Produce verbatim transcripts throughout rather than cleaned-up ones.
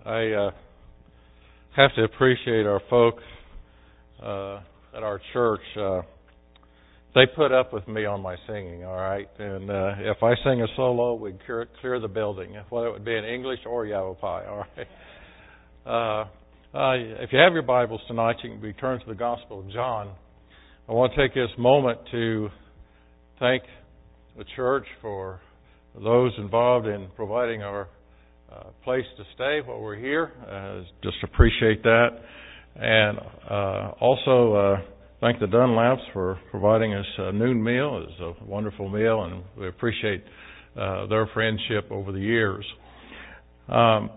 I uh, have to appreciate our folks uh, at our church. Uh, they put up with me on my singing, all right? And uh, if I sing a solo, we clear, clear the building, whether it would be in English or Yavapai, all right? Uh, uh, if you have your Bibles tonight, you can return to the Gospel of John. I want to take this moment to thank the church for those involved in providing our uh, place to stay while we're here. Uh, just appreciate that. And uh, also uh, thank the Dunlaps for providing us a noon meal. It was a wonderful meal, and we appreciate uh, their friendship over the years. Um,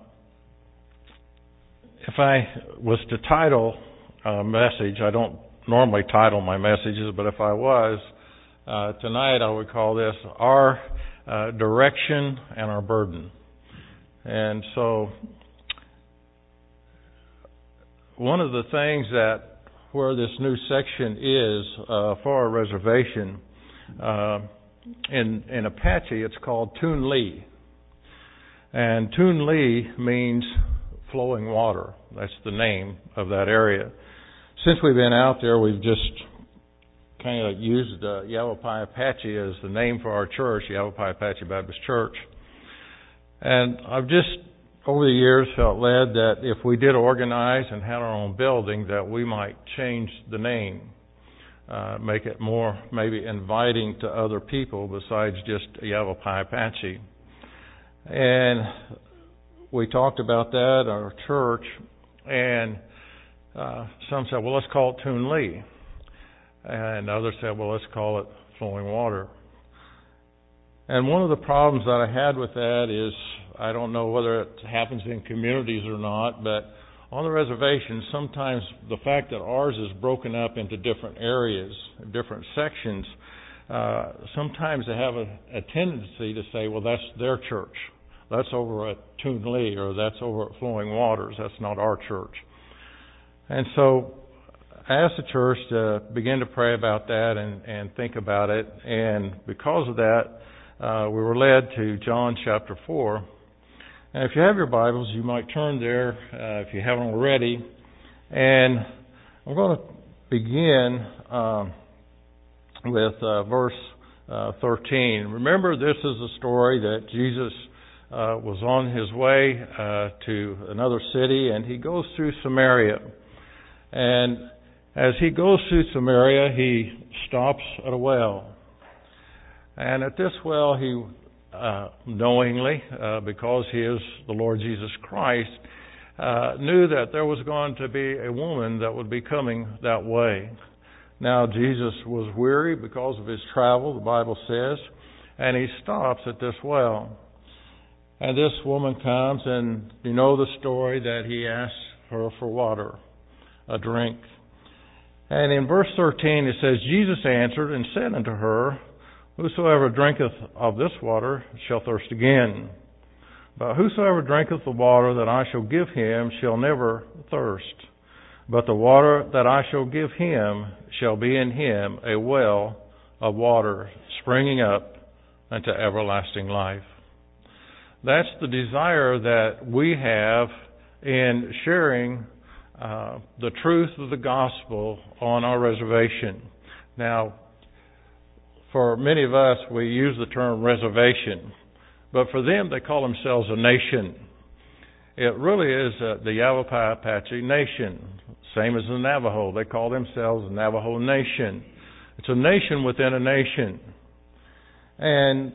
if I was to title a message, I don't normally title my messages, but if I was, uh, tonight I would call this Our uh, Direction and Our Burden. And so one of the things that where this new section is uh, for our reservation, uh, in, in Apache it's called Tun Lee. And Tun Lee means flowing water. That's the name of that area. Since we've been out there, we've just kind of used uh, Yavapai Apache as the name for our church, Yavapai Apache Baptist Church. And I've just, over the years, felt led that if we did organize and had our own building, that we might change the name, uh, make it more maybe inviting to other people besides just Yavapai Apache. And we talked about that at our church, and uh, some said, well, let's call it Tun Lee. And others said, well, let's call it Flowing Water. And one of the problems that I had with that is, I don't know whether it happens in communities or not, but on the reservation, sometimes the fact that ours is broken up into different areas, different sections, uh, sometimes they have a, a tendency to say, well, that's their church. That's over at Tun Lee, or that's over at Flowing Waters. That's not our church. And so I asked the church to begin to pray about that and, and think about it. And because of that, uh, we were led to John chapter four. And if you have your Bibles, you might turn there uh, if you haven't already. And I'm going to begin um, with uh, verse uh, thirteen. Remember, this is a story that Jesus uh, was on his way uh, to another city, and he goes through Samaria. And as he goes through Samaria, he stops at a well. And at this well, he uh, knowingly, uh, because he is the Lord Jesus Christ, uh, knew that there was going to be a woman that would be coming that way. Now, Jesus was weary because of his travel, the Bible says, and he stops at this well. And this woman comes, and you know the story that he asks her for water, a drink. And in verse thirteen it says, Jesus answered and said unto her, Whosoever drinketh of this water shall thirst again. But whosoever drinketh the water that I shall give him shall never thirst. But the water that I shall give him shall be in him a well of water springing up unto everlasting life. That's the desire that we have in sharing Uh, the truth of the gospel on our reservation. Now, for many of us, we use the term reservation, but for them, they call themselves a nation. It really is uh, the Yavapai Apache Nation, same as the Navajo. They call themselves the Navajo Nation. It's a nation within a nation. And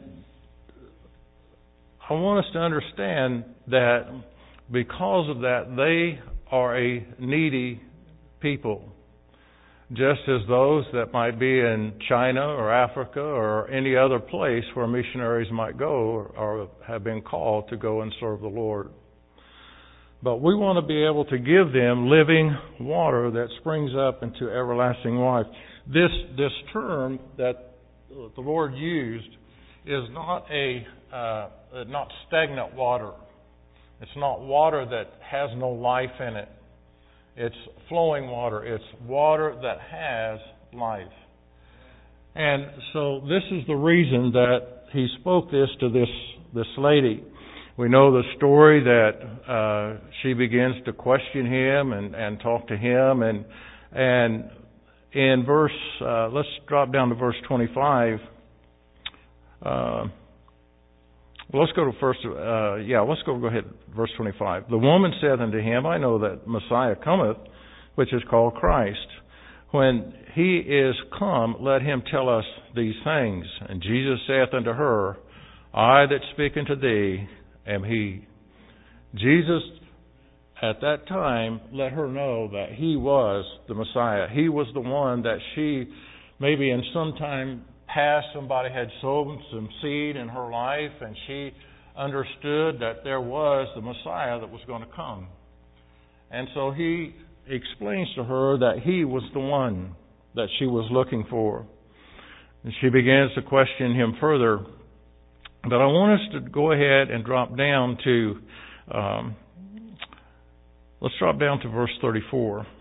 I want us to understand that because of that, they are a needy people, just as those that might be in China or Africa or any other place where missionaries might go or, or have been called to go and serve the Lord. But we want to be able to give them living water that springs up into everlasting life. This this term that the Lord used is not a uh, not stagnant water. It's not water that has no life in it. It's flowing water. It's water that has life. And so this is the reason that he spoke this to this, this lady. We know the story that uh, she begins to question him and, and talk to him. And and in verse, uh, let's drop down to verse twenty-five. Uh, well, let's go to first. Uh, yeah, let's go go ahead. Verse twenty-five. The woman said unto him, I know that Messiah cometh, which is called Christ. When he is come, let him tell us these things. And Jesus saith unto her, I that speak unto thee am he. Jesus, at that time, let her know that he was the Messiah. He was the one that she, maybe in some time past, somebody had sown some seed in her life, and she understood that there was the Messiah that was going to come. And so he explains to her that he was the one that she was looking for. And she begins to question him further. But I want us to go ahead and drop down to, um, let's drop down to verse thirty-four. It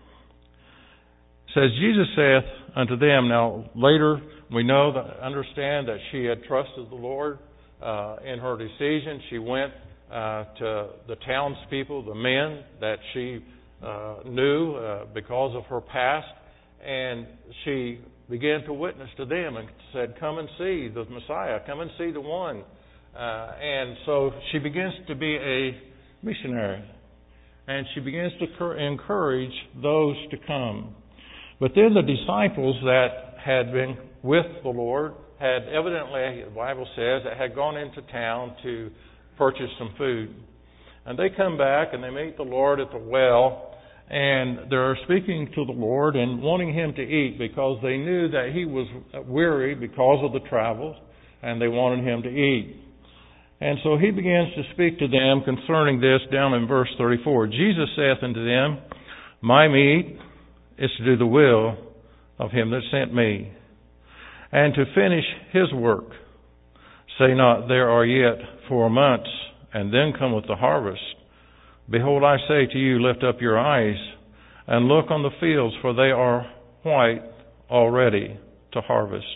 says, Jesus saith unto them, now later we know that, understand that she had trusted the Lord uh, in her decision. She went uh, to the townspeople, the men that she uh, knew uh, because of her past, and she began to witness to them and said, come and see the Messiah, come and see the one. Uh, and so she begins to be a missionary, and she begins to cur- encourage those to come. But then the disciples that had been with the Lord had evidently, the Bible says, that had gone into town to purchase some food. And they come back and they meet the Lord at the well, and they're speaking to the Lord and wanting him to eat because they knew that he was weary because of the travels, and they wanted him to eat. And so he begins to speak to them concerning this down in verse thirty-four. Jesus saith unto them, my meat is to do the will of him that sent me, and to finish his work. Say not, there are yet four months, and then cometh the harvest. Behold, I say to you, lift up your eyes, and look on the fields, for they are white already to harvest.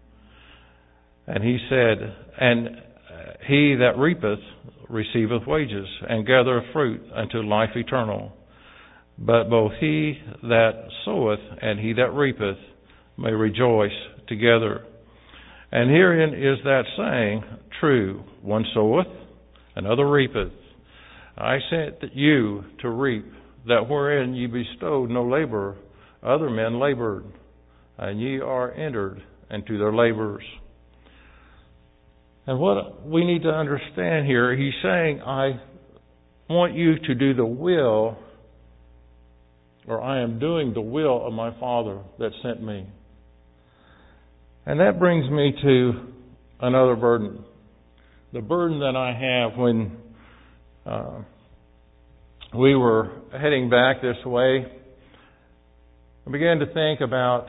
And he said, and he that reapeth receiveth wages, and gathereth fruit unto life eternal. But both he that soweth and he that reapeth may rejoice together. And herein is that saying true, one soweth, another reapeth. I sent you to reap that wherein ye bestowed no labor, other men labored, and ye are entered into their labors. And what we need to understand here, he's saying, I want you to do the will, or I am doing the will of my Father that sent me. And that brings me to another burden. The burden that I have when uh, we were heading back this way, I began to think about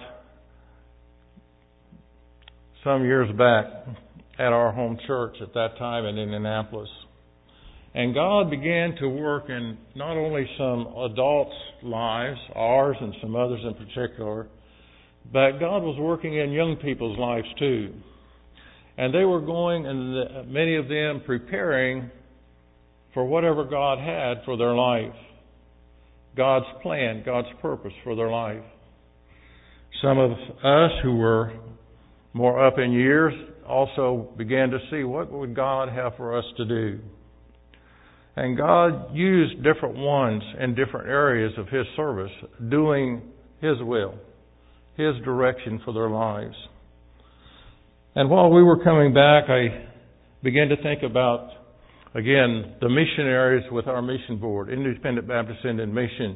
some years back at our home church at that time in Indianapolis. And God began to work in not only some adults' lives, ours and some others in particular, but God was working in young people's lives too. And they were going, and the, many of them preparing for whatever God had for their life. God's plan, God's purpose for their life. Some of us who were more up in years also began to see what would God have for us to do. And God used different ones in different areas of His service, doing His will, His direction for their lives. And while we were coming back, I began to think about, again, the missionaries with our mission board, Independent Baptist Indian Mission.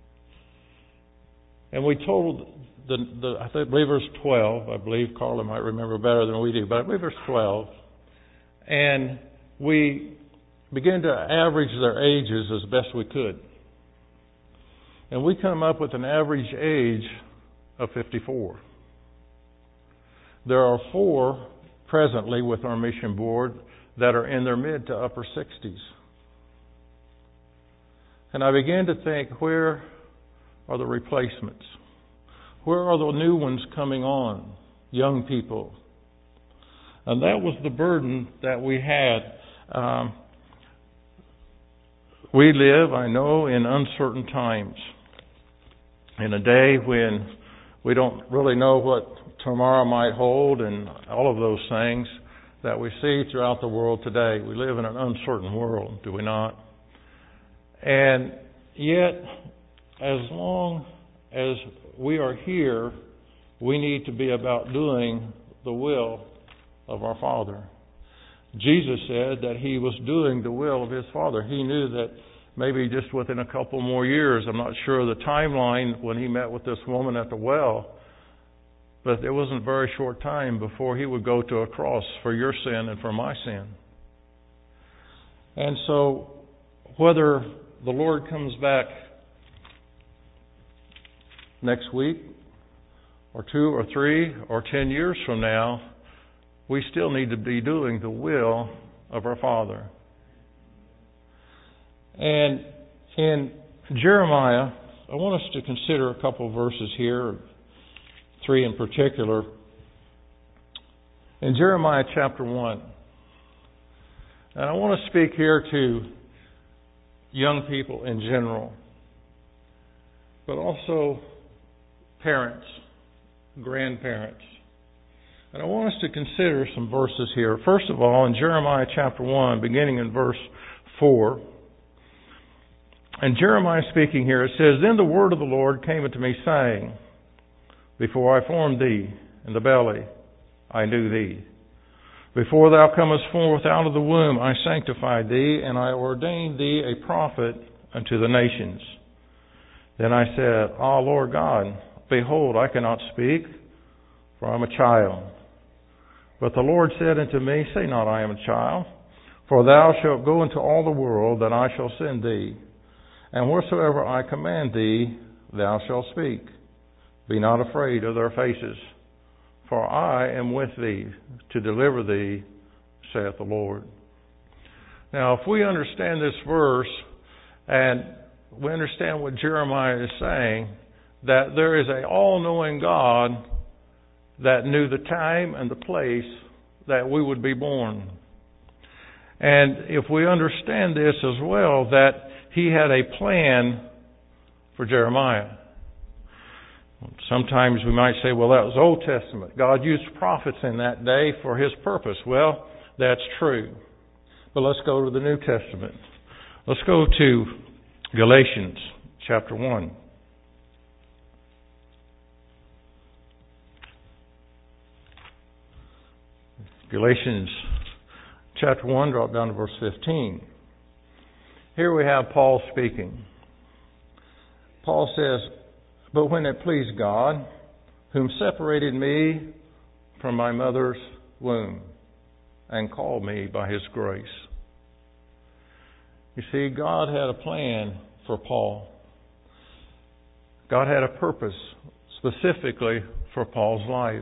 And we told the, the I believe there's twelve. I believe Carla might remember better than we do, but I believe there's twelve. And we began to average their ages as best we could. And we come up with an average age of fifty-four. There are four presently with our mission board that are in their mid to upper sixties. And I began to think, where are the replacements? Where are the new ones coming on? Young people. And that was the burden that we had. Um, We live, I know, in uncertain times. In a day when we don't really know what tomorrow might hold and all of those things that we see throughout the world today. We live in an uncertain world, do we not? And yet, as long as we are here, we need to be about doing the will of our Father. Jesus said that he was doing the will of his Father. He knew that maybe just within a couple more years, I'm not sure of the timeline when he met with this woman at the well, but there wasn't a very short time before he would go to a cross for your sin and for my sin. And so, whether the Lord comes back next week, or two, or three, or ten years from now, we still need to be doing the will of our Father. And in Jeremiah, I want us to consider a couple of verses here, three in particular. In Jeremiah chapter one, and I want to speak here to young people in general, but also parents, grandparents. And I want us to consider some verses here. First of all, in Jeremiah chapter one, beginning in verse four. And Jeremiah speaking here, it says, Then the word of the Lord came unto me, saying, Before I formed thee in the belly, I knew thee. Before thou comest forth out of the womb, I sanctified thee, and I ordained thee a prophet unto the nations. Then I said, Ah, Lord God, behold, I cannot speak, for I am a child. But the Lord said unto me, Say not, I am a child, for thou shalt go into all the world that I shall send thee. And whatsoever I command thee, thou shalt speak. Be not afraid of their faces, for I am with thee to deliver thee, saith the Lord. Now, if we understand this verse, and we understand what Jeremiah is saying, that there is an all-knowing God that knew the time and the place that we would be born. And if we understand this as well, that he had a plan for Jeremiah. Sometimes we might say, well, that was Old Testament. God used prophets in that day for his purpose. Well, that's true. But let's go to the New Testament. Let's go to Galatians chapter one. Galatians chapter one, drop down to verse fifteen. Here we have Paul speaking. Paul says, But when it pleased God, whom separated me from my mother's womb, and called me by his grace. You see, God had a plan for Paul. God had a purpose specifically for Paul's life.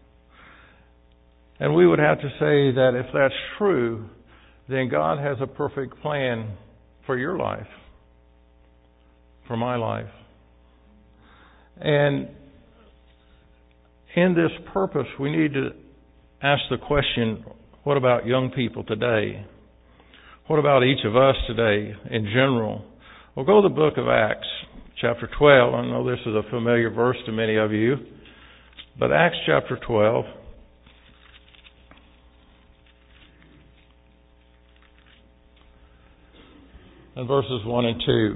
And we would have to say that if that's true, then God has a perfect plan for your life, for my life. And in this purpose, we need to ask the question, what about young people today? What about each of us today in general? We'll go to the book of Acts, chapter twelve. I know this is a familiar verse to many of you, but Acts chapter twelve. And verses one and two.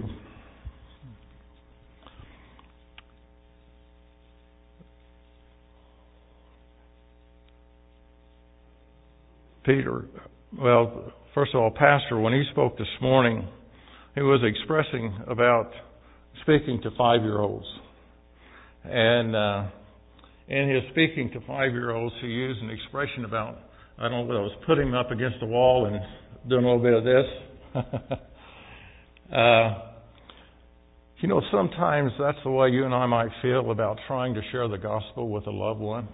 Peter, well, first of all, Pastor, when he spoke this morning, he was expressing about speaking to five-year-olds. And uh, in his speaking to five-year-olds, he used an expression about, I don't know what it was, putting them up against the wall and doing a little bit of this. Uh, you know, sometimes that's the way you and I might feel about trying to share the gospel with a loved one,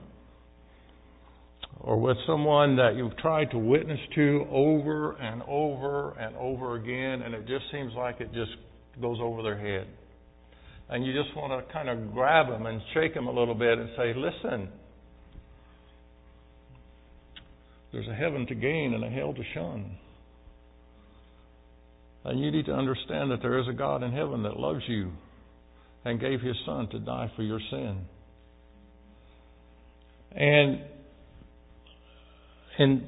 or with someone that you've tried to witness to over and over and over again, and it just seems like it just goes over their head. And you just want to kind of grab them and shake them a little bit and say, listen, there's a heaven to gain and a hell to shun. And you need to understand that there is a God in heaven that loves you and gave His Son to die for your sin. And in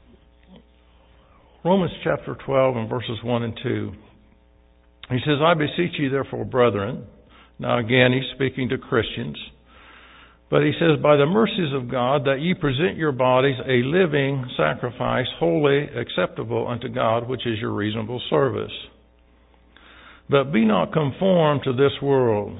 Romans chapter twelve and verses one and two, he says, I beseech you therefore, brethren. Now again, he's speaking to Christians. But he says, by the mercies of God, that ye present your bodies a living sacrifice, holy, acceptable unto God, which is your reasonable service. But be not conformed to this world.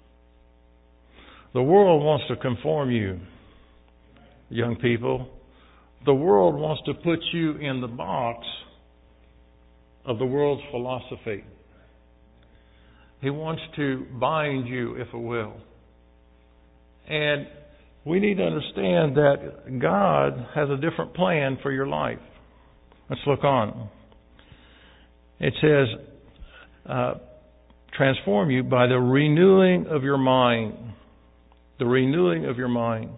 The world wants to conform you, young people. The world wants to put you in the box of the world's philosophy. He wants to bind you, if it will. And we need to understand that God has a different plan for your life. Let's look on. It says, uh, transform you by the renewing of your mind. The renewing of your mind.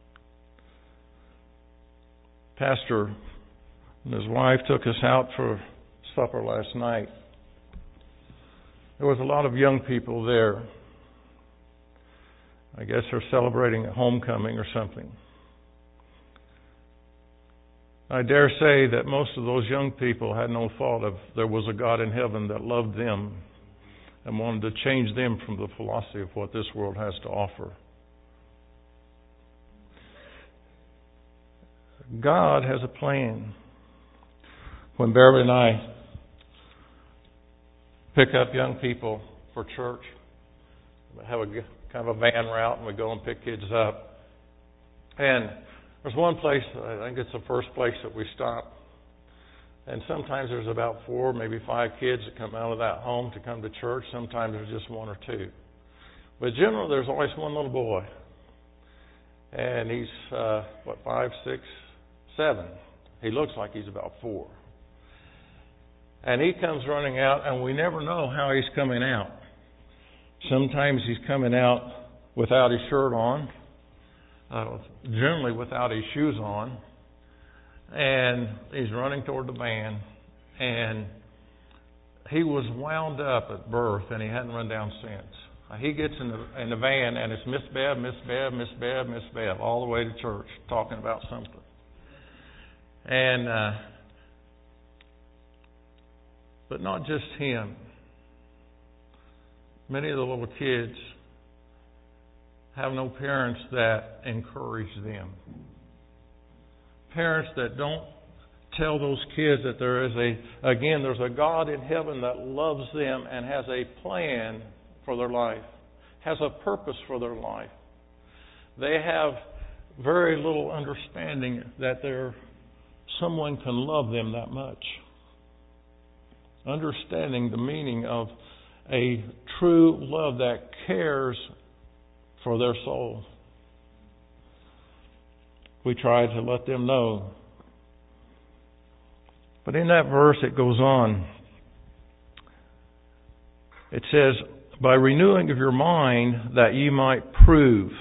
Pastor and his wife took us out for supper last night. There was a lot of young people there. I guess they're celebrating a homecoming or something. I dare say that most of those young people had no thought of there was a God in heaven that loved them and wanted to change them from the philosophy of what this world has to offer. God has a plan. When Beverly and I pick up young people for church, we have a kind of a van route, and we go and pick kids up. And there's one place, I think it's the first place that we stop. And sometimes there's about four, maybe five kids that come out of that home to come to church. Sometimes there's just one or two. But generally, there's always one little boy. And he's, uh, what, five, six, seven. He looks like he's about four. And he comes running out, and we never know how he's coming out. Sometimes he's coming out without his shirt on, uh, generally without his shoes on, and he's running toward the van, and he was wound up at birth, and he hadn't run down since. Uh, he gets in the, in the van, and it's Miss Bev, Miss Bev, Miss Bev, Miss Bev, all the way to church, talking about something. And, uh, but not just him. Many of the little kids have no parents that encourage them. Parents that don't tell those kids that there is a, again, there's a God in heaven that loves them and has a plan for their life, has a purpose for their life. They have very little understanding that there someone can love them that much. Understanding the meaning of a true love that cares for their soul. We try to let them know. But in that verse it goes on. It says, by renewing of your mind that ye might prove.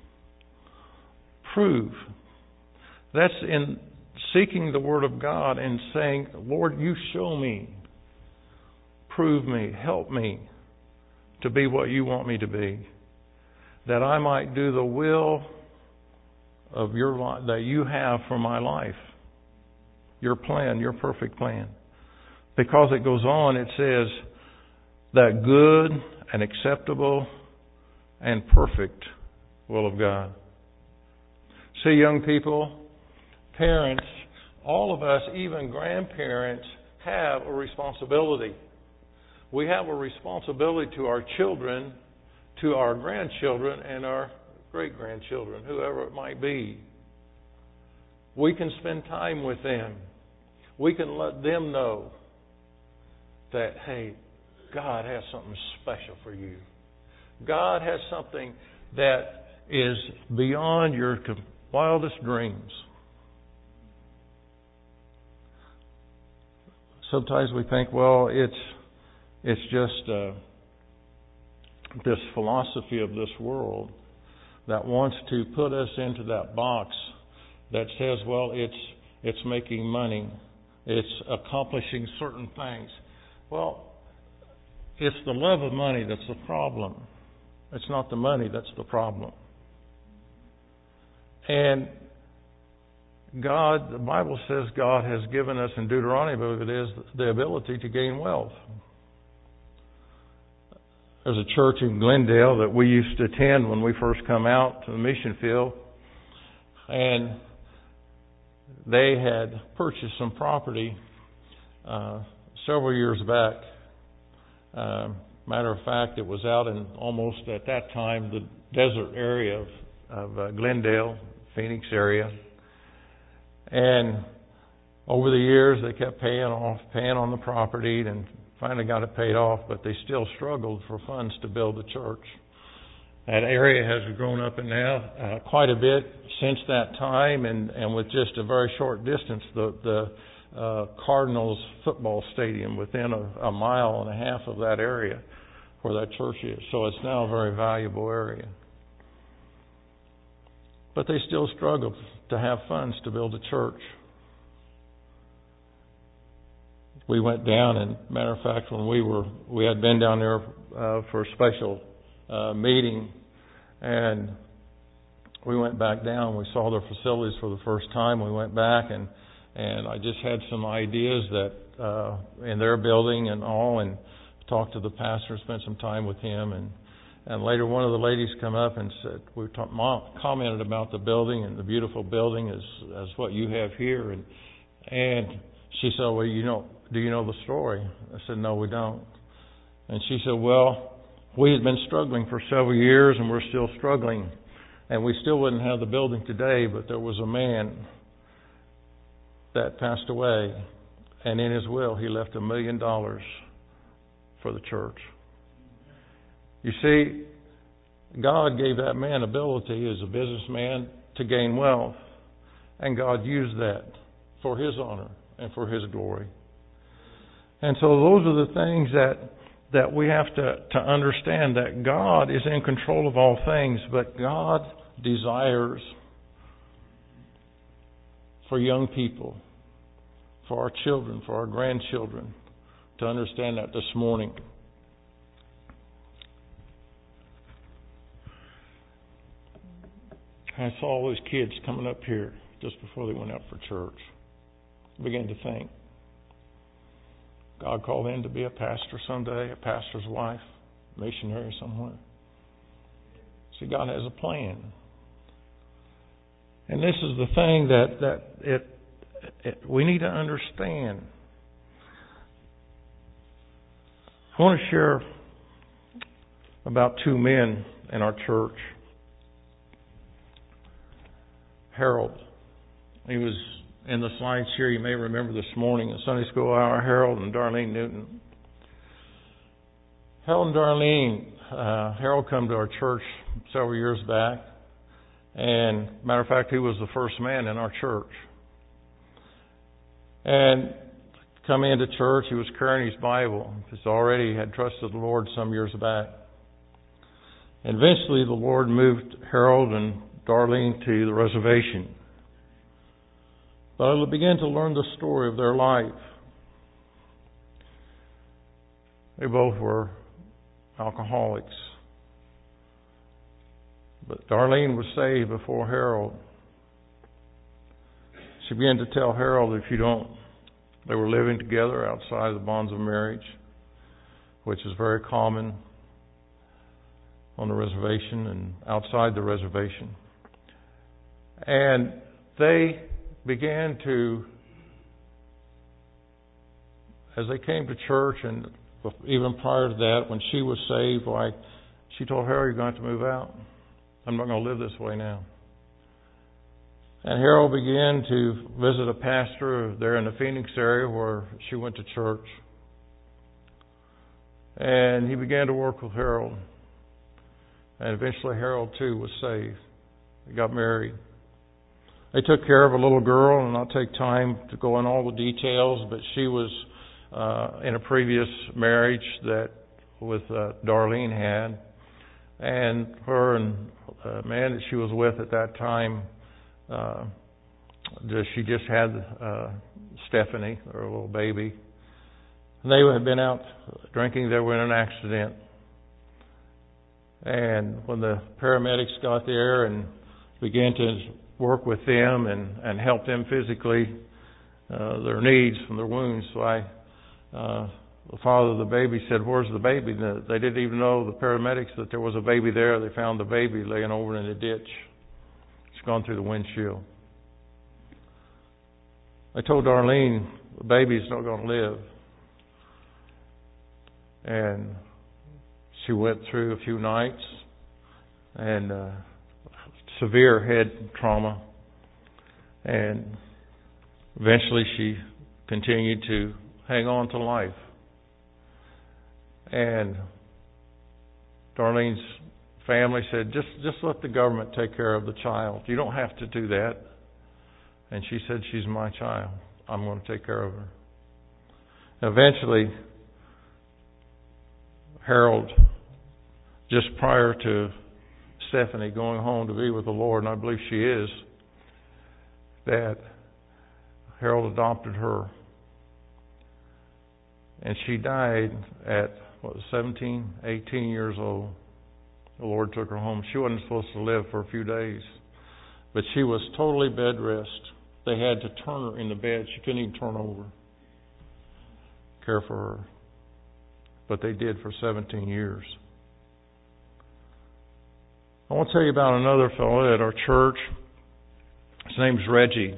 Prove. That's in seeking the Word of God and saying, Lord, you show me. Prove me, help me to be what you want me to be, that I might do the will of your life that you have for my life, your plan, your perfect plan. Because it goes on, it says that good and acceptable and perfect will of God. See, young people, parents, all of us, even grandparents, have a responsibility. We have a responsibility to our children, to our grandchildren, and our great-grandchildren, whoever it might be. We can spend time with them. We can let them know that, hey, God has something special for you. God has something that is beyond your wildest dreams. Sometimes we think, well, it's It's just uh, this philosophy of this world that wants to put us into that box that says, well, it's it's making money, it's accomplishing certain things. Well, it's the love of money that's the problem. It's not the money that's the problem. And God, the Bible says God has given us, in Deuteronomy, I believe it is, the ability to gain wealth. There's a church in Glendale that we used to attend when we first come out to the mission field. And they had purchased some property uh, several years back. Uh, matter of fact, it was out in almost at that time the desert area of, of uh, Glendale, Phoenix area. And over the years, they kept paying off, paying on the property, and finally got it paid off, but they still struggled for funds to build the church. That area has grown up and now uh, quite a bit since that time, and, and with just a very short distance, the, the uh, Cardinals football stadium within a, a mile and a half of that area where that church is. So it's now a very valuable area. But they still struggle to have funds to build a church. We went down, and matter of fact, when we were, we had been down there uh, for a special uh, meeting, and we went back down. We saw their facilities for the first time. We went back, and and I just had some ideas that uh, in their building and all, and talked to the pastor, spent some time with him, and and later one of the ladies come up and said, we talk, mom commented about the building and the beautiful building as as what you have here, and and she said, well, you know, do you know the story? I said, no, we don't. And she said, well, we had been struggling for several years, and we're still struggling, and we still wouldn't have the building today, but there was a man that passed away, and in his will, he left a million dollars for the church. You see, God gave that man ability as a businessman to gain wealth, and God used that for His honor and for His glory. And so those are the things that that we have to, to understand, that God is in control of all things, but God desires for young people, for our children, for our grandchildren, to understand that this morning. I saw all these kids coming up here just before they went out for church. I began to think, God called in to be a pastor someday, a pastor's wife, missionary somewhere. See, God has a plan. And this is the thing that, that it, it we need to understand. I want to share about two men in our church. Harold. He was in the slides here. You may remember this morning in Sunday school hour, Harold and Darlene Newton. Harold and Darlene, uh, Harold come to our church several years back. And matter of fact, he was the first man in our church. And coming into church, he was carrying his Bible. He's already had trusted the Lord some years back. And eventually the Lord moved Harold and Darlene to the reservation. But I began to learn the story of their life. They both were alcoholics. But Darlene was saved before Harold. She began to tell Harold, if you don't, they were living together outside the bonds of marriage, which is very common on the reservation and outside the reservation. And they began to, as they came to church, and even prior to that, when she was saved, like she told Harold, you're going to have to move out. I'm not going to live this way now. And Harold began to visit a pastor there in the Phoenix area where she went to church. And he began to work with Harold. And eventually Harold too was saved. They got married. They took care of a little girl, and I'll take time to go in all the details, but she was uh, in a previous marriage that with uh, Darlene had. And her and the man that she was with at that time, uh, she just had uh, Stephanie, her little baby. They had been out drinking. They were in an accident. And when the paramedics got there and began to work with them and, and help them physically, uh, their needs from their wounds, so I, uh, the father of the baby said, "Where's the baby?" And they didn't even know, the paramedics, that there was a baby there. They found the baby laying over in the ditch. It's gone through the windshield. I told Darlene, the baby's not going to live. And she went through a few nights and uh, severe head trauma. And eventually she continued to hang on to life. And Darlene's family said, just, just let the government take care of the child. You don't have to do that. And she said, "She's my child. I'm going to take care of her." Eventually, Harold, just prior to Stephanie going home to be with the Lord, and I believe she is, that Harold adopted her. And she died at, what, seventeen, eighteen years old. The Lord took her home. She wasn't supposed to live for a few days, but she was totally bed rest. They had to turn her in the bed. She couldn't even turn over, care for her. But they did for seventeen years. I want to tell you about another fellow at our church. His name's Reggie.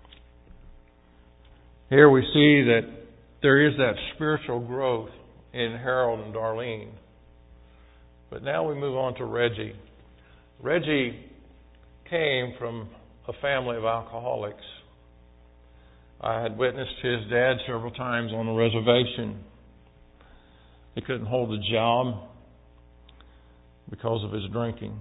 Here we see that there is that spiritual growth in Harold and Darlene. But now we move on to Reggie. Reggie came from a family of alcoholics. I had witnessed his dad several times on the reservation. He couldn't hold a job because of his drinking.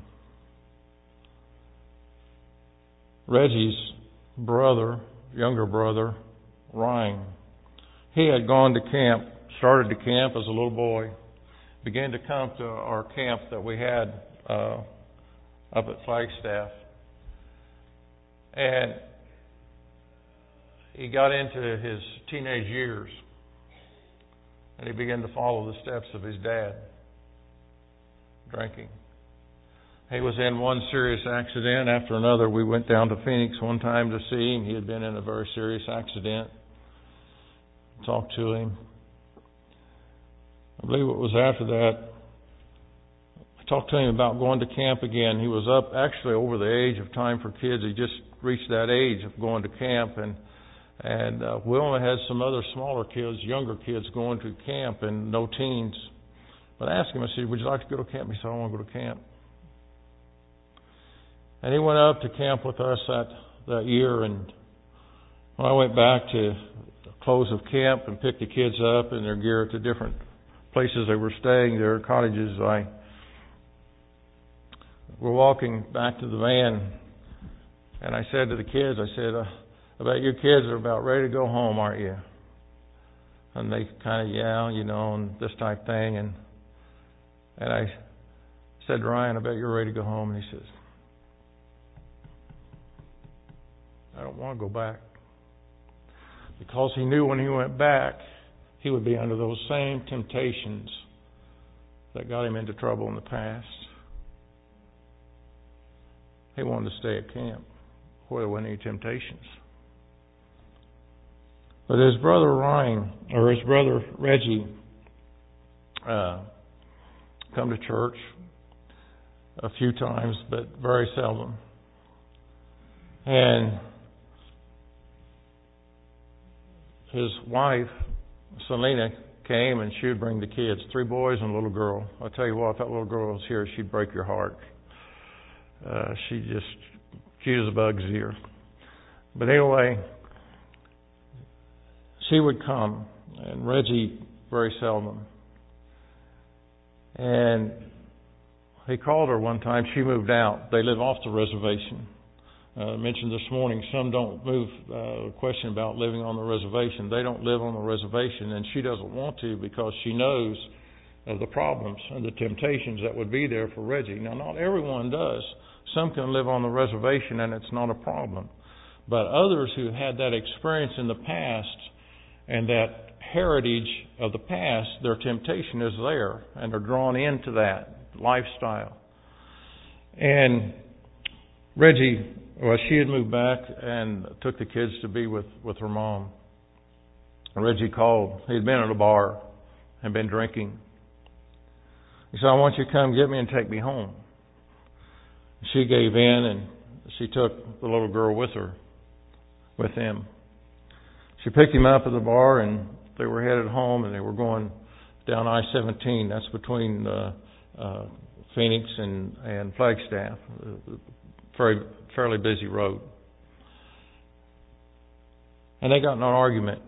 Reggie's brother, younger brother, Ryan, he had gone to camp, started to camp as a little boy, began to come to our camp that we had uh, up at Flagstaff. And he got into his teenage years, and he began to follow the steps of his dad, drinking. He was in one serious accident after another. We went down to Phoenix one time to see him. He had been in a very serious accident. Talked to him. I believe it was after that, I talked to him about going to camp again. He was up actually over the age of time for kids. He just reached that age of going to camp, and and uh, Wilma had some other smaller kids, younger kids going to camp, and no teens. But I asked him, I said, "Would you like to go to camp?" He said, "I want to go to camp." And he went up to camp with us that, that year, and when I went back to close of camp and picked the kids up and their gear at the different places they were staying, their cottages, I we're walking back to the van, and I said to the kids, I said, uh, "I bet your kids are about ready to go home, aren't you?" And they kind of, yeah, you know, and this type thing. And and I said, "Ryan, I bet you're ready to go home." And he says, "I don't want to go back." Because he knew when he went back, he would be under those same temptations that got him into trouble in the past. He wanted to stay at camp where there weren't any temptations. But his brother Ryan, or his brother Reggie, uh, come to church a few times, but very seldom. And his wife, Selena, came and she would bring the kids, three boys and a little girl. I'll tell you what, if that little girl was here, she'd break your heart. Uh, she just, cute as a bug's ear. But anyway, she would come, and Reggie very seldom. And he called her one time. She moved out. They live off the reservation. Uh, I mentioned this morning, some don't move, uh, a question about living on the reservation. They don't live on the reservation, and she doesn't want to because she knows of the problems and the temptations that would be there for Reggie. Now, not everyone does. Some can live on the reservation and it's not a problem. But others who had that experience in the past and that heritage of the past, their temptation is there, and they're drawn into that lifestyle. And Reggie, well, she had moved back and took the kids to be with, with her mom. Reggie called. He had been at a bar and been drinking. He said, I want you to come get me and take me home. She gave in, and she took the little girl with her, with him. She picked him up at the bar, and they were headed home, and they were going down I seventeen. That's between uh, uh, Phoenix and, and Flagstaff. Very, fairly busy road. And they got in an argument.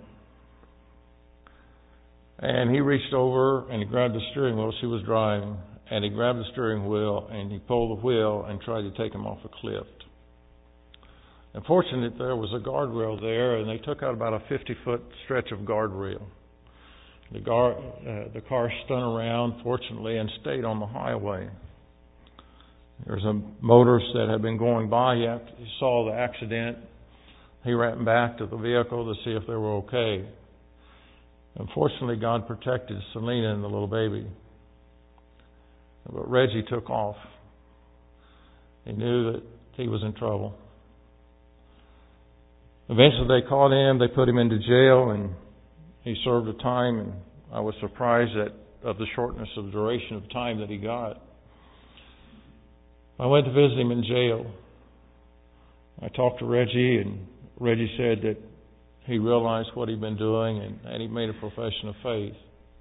And he reached over and he grabbed the steering wheel. She was driving. And he grabbed the steering wheel and he pulled the wheel and tried to take him off a cliff. Unfortunately, there was a guardrail there, and they took out about a fifty-foot stretch of guardrail. The, guard, uh, the car spun around, fortunately, and stayed on the highway. There was a motorist that had been going by. He, he saw the accident. He ran back to the vehicle to see if they were okay. Unfortunately, God protected Selena and the little baby. But Reggie took off. He knew that he was in trouble. Eventually they caught him, they put him into jail, and he served a time, and I was surprised at of the shortness of the duration of time that he got. I went to visit him in jail. I talked to Reggie, and Reggie said that he realized what he'd been doing, and, and he made a profession of faith.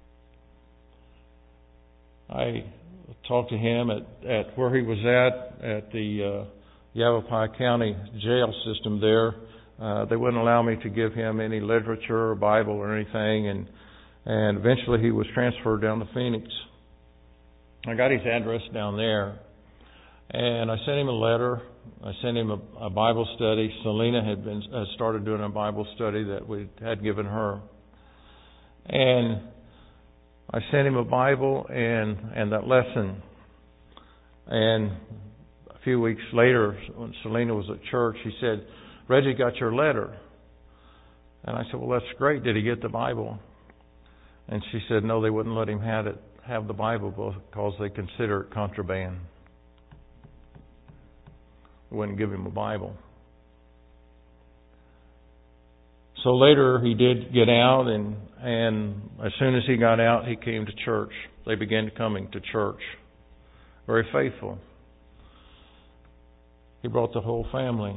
I talked to him at, at where he was at, at the uh, Yavapai County jail system there. Uh, they wouldn't allow me to give him any literature or Bible or anything, and and eventually he was transferred down to Phoenix. I got his address down there, and I sent him a letter. I sent him a, a Bible study. Selena had been had started doing a Bible study that we had given her, and I sent him a Bible and and that lesson. And a few weeks later, when Selena was at church, he said, Reggie got your letter. And I said, well, that's great. Did he get the Bible? And she said, no, they wouldn't let him have it, have the Bible because they consider it contraband. They wouldn't give him a Bible. So later he did get out, and, and as soon as he got out, he came to church. They began coming to church. Very faithful. He brought the whole family.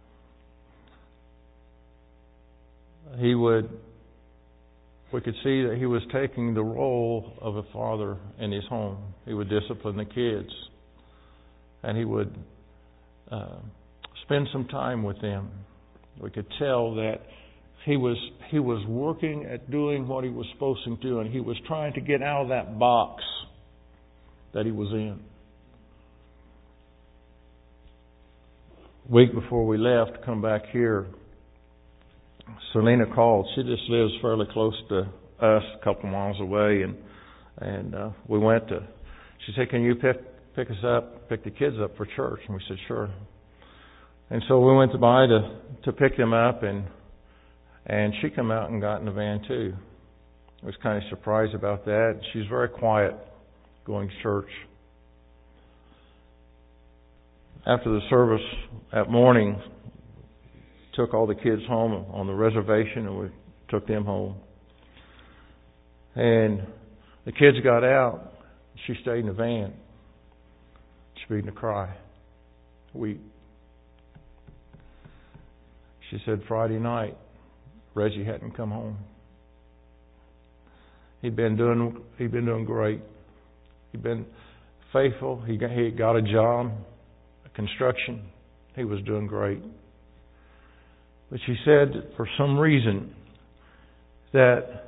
He would, we could see that he was taking the role of a father in his home. He would discipline the kids, and he would uh, spend some time with them. We could tell that he was he was working at doing what he was supposed to do, and he was trying to get out of that box that he was in. A week before we left to come back here, Selena called. She just lives fairly close to us, a couple miles away, and and uh, we went to. She said, "Can you pick pick us up, pick the kids up for church?" And we said, "Sure." And so we went to by to to pick them up, and and she came out and got in the van too. I was kind of surprised about that. She's very quiet going to church. After the service that morning, took all the kids home on the reservation, and we took them home. And the kids got out. She stayed in the van. She began to cry, weep. She said Friday night, Reggie hadn't come home. He'd been doing he'd been doing great. He'd been faithful. He got, he got a job, a construction. He was doing great. But she said, for some reason, that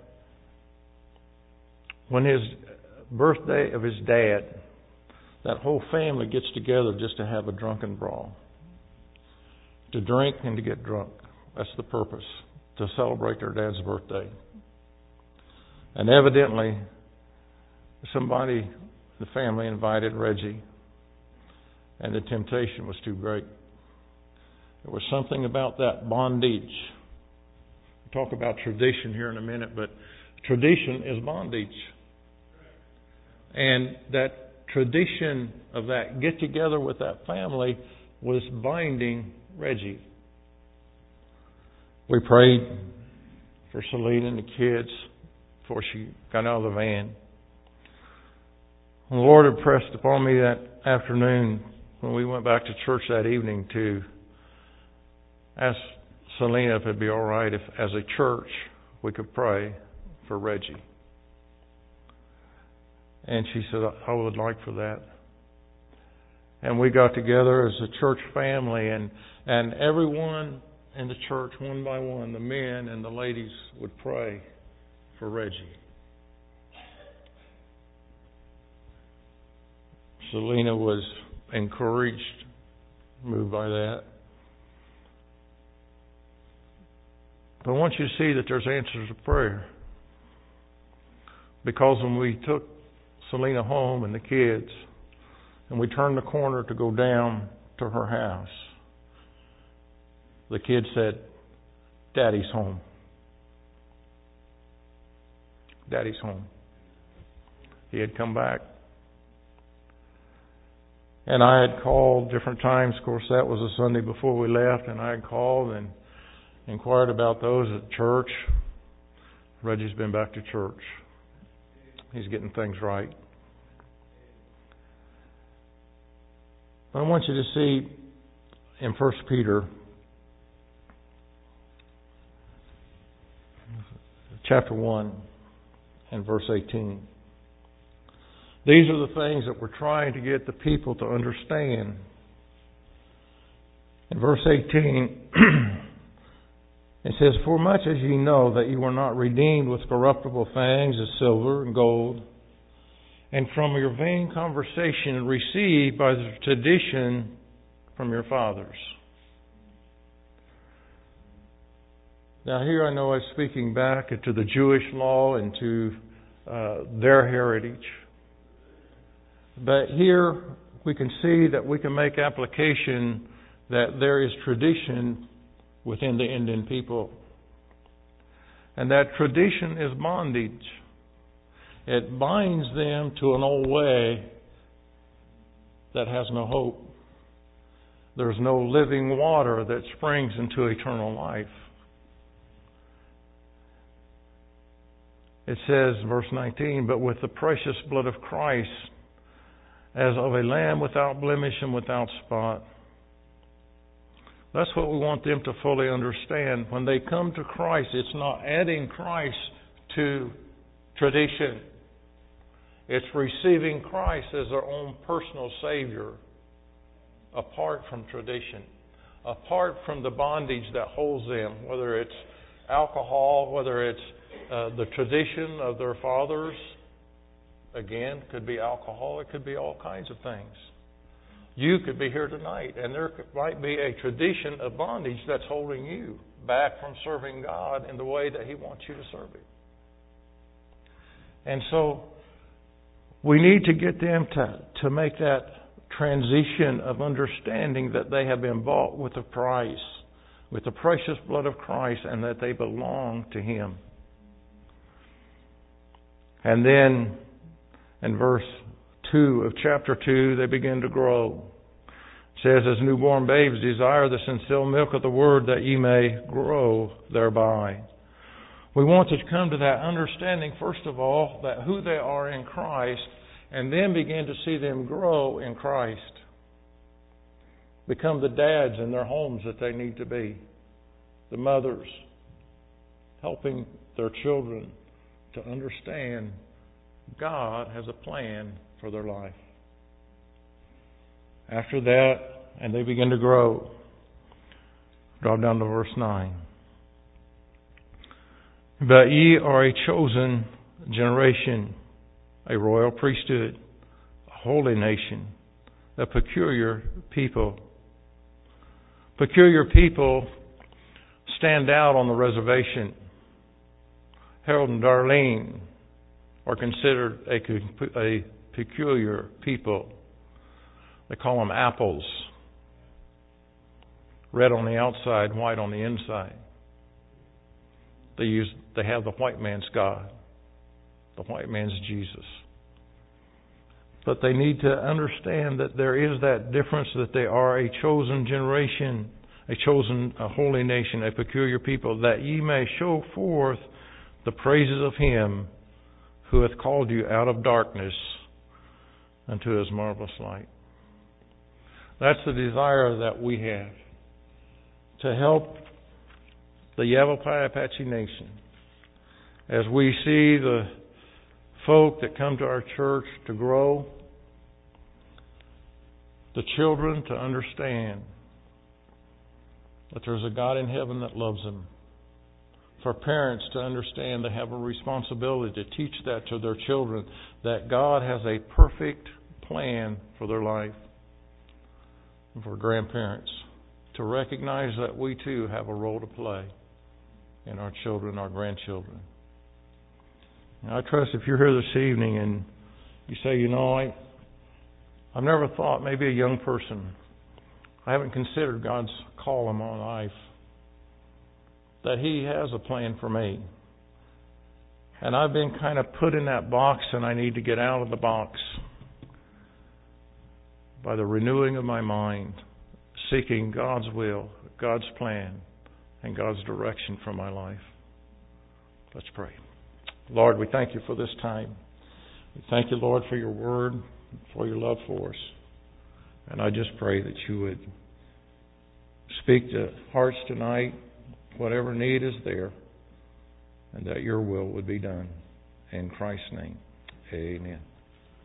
when his birthday of his dad, that whole family gets together just to have a drunken brawl. To drink and to get drunk. That's the purpose. To celebrate their dad's birthday. And evidently, somebody, the family invited Reggie, and the temptation was too great. There was something about that bondage. We'll talk about tradition here in a minute, but tradition is bondage. And that tradition of that get together with that family was binding Reggie. We prayed for Selena and the kids before she got out of the van. And the Lord impressed upon me that afternoon when we went back to church that evening to ask Selena if it'd be all right if, as a church, we could pray for Reggie. And she said, I would like for that. And we got together as a church family, and, and everyone in the church, one by one, the men and the ladies would pray for Reggie. Selena was encouraged, moved by that. But I want you to see that there's answers to prayer. Because when we took Selena home and the kids, and we turned the corner to go down to her house, the kid said, Daddy's home. Daddy's home. He had come back. And I had called different times. Of course, that was a Sunday before we left, and I had called and inquired about those at church. Reggie's been back to church. He's getting things right. I want you to see in First Peter chapter one and verse eighteen. These are the things that we're trying to get the people to understand. In verse eighteen, it says, For much as ye know that you were not redeemed with corruptible things as silver and gold, and from your vain conversation received by the tradition from your fathers. Now here I know I'm speaking back to the Jewish law and to uh, their heritage. But here we can see that we can make application that there is tradition within the Indian people. And that tradition is bondage. It binds them to an old way that has no hope. There's no living water that springs into eternal life. It says, verse nineteen, But with the precious blood of Christ, as of a lamb without blemish and without spot. That's what we want them to fully understand. When they come to Christ, it's not adding Christ to tradition. It's receiving Christ as their own personal Savior, apart from tradition, apart from the bondage that holds them, whether it's alcohol, whether it's uh, the tradition of their fathers. Again, could be alcohol, it could be all kinds of things. You could be here tonight, and there might be a tradition of bondage that's holding you back from serving God in the way that He wants you to serve Him. And so, we need to get them to, to make that transition of understanding that they have been bought with a price, with the precious blood of Christ, and that they belong to Him. And then, in verse two of chapter two, they begin to grow. It says, As newborn babes desire the sincere milk of the word, that ye may grow thereby. We want to come to that understanding, first of all, that who they are in Christ, and then begin to see them grow in Christ. Become the dads in their homes that they need to be. The mothers, helping their children to understand God has a plan for their life. After that, and they begin to grow. Drop down to verse nine. But ye are a chosen generation, a royal priesthood, a holy nation, a peculiar people. Peculiar people stand out on the reservation. Harold and Darlene are considered a, a peculiar people. They call them apples. Red on the outside, white on the inside. They use they have the white man's God. The white man's Jesus. But they need to understand that there is that difference, that they are a chosen generation, a chosen, a holy nation, a peculiar people, that ye may show forth the praises of Him who hath called you out of darkness unto His marvelous light. That's the desire that we have, to help the Yavapai Apache Nation as we see the folk that come to our church to grow, the children to understand that there's a God in heaven that loves them, for parents to understand they have a responsibility to teach that to their children, that God has a perfect plan for their life, and for grandparents to recognize that we too have a role to play in our children, our grandchildren. And I trust if you're here this evening and you say, you know, I, I've never thought, maybe a young person, I haven't considered God's call on my life, that He has a plan for me. And I've been kind of put in that box, and I need to get out of the box by the renewing of my mind, seeking God's will, God's plan, and God's direction for my life. Let's pray. Lord, we thank You for this time. We thank You, Lord, for Your word, for Your love for us. And I just pray that You would speak to hearts tonight, whatever need is there, and that Your will would be done. In Christ's name, amen.